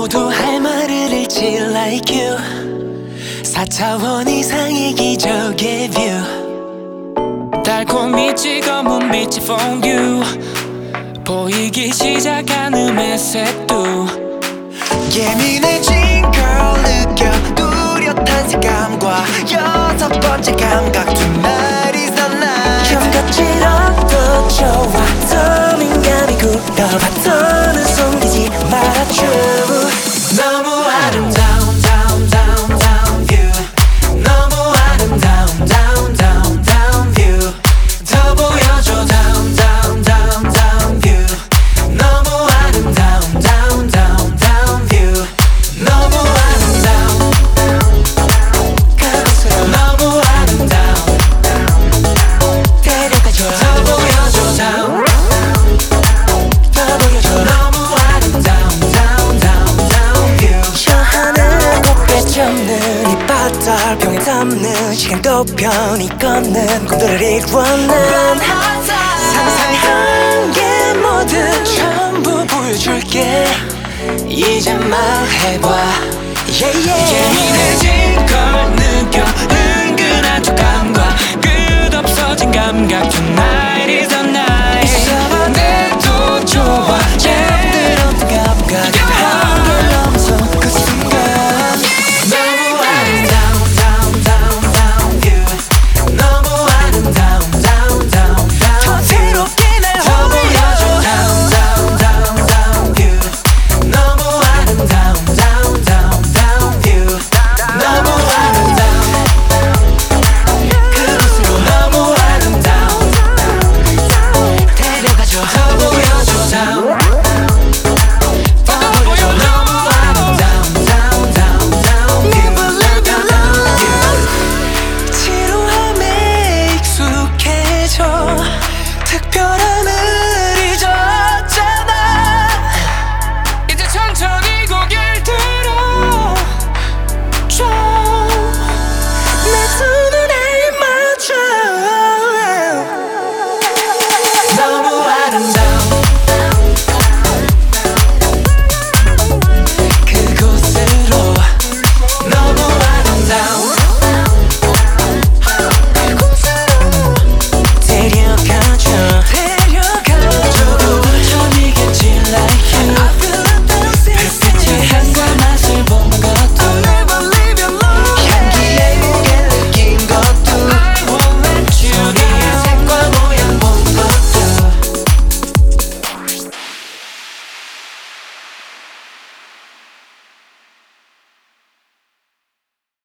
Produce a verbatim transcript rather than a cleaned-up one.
모두 할 말을 잃지 like you. 사 차원 이상의 기적의 뷰. 달콤히 찍어문 빛이 퐁듀. 보이기 시작하는 메세도. 예민해진 걸 느껴. 뚜렷한 색감과 여섯 번째 감각. 두 마리서 나 감각지럭도 좋아. 더 민감히 굴러봐. 더는 숨기지 말아줘. 너무 아름다운 down down down view. 너무 아름다운 down down down view. 더 보여줘 down down down down view. 너무 아름다운 down down down view. 너무 아름다운 그곳으로. 너무 아름다운 데려가줘. 더 보여줘 down. 더 보여줘. 너무 아름다운 down down down view. 저 하늘을 곱게 접는 이 바다를 병에 담는 시간도 편히 걷는 꿈들을 이루어낸 상상한 게 뭐든 전부 보여줄게. 이제 말해봐. yeah, yeah. 예민해진 걸 느껴.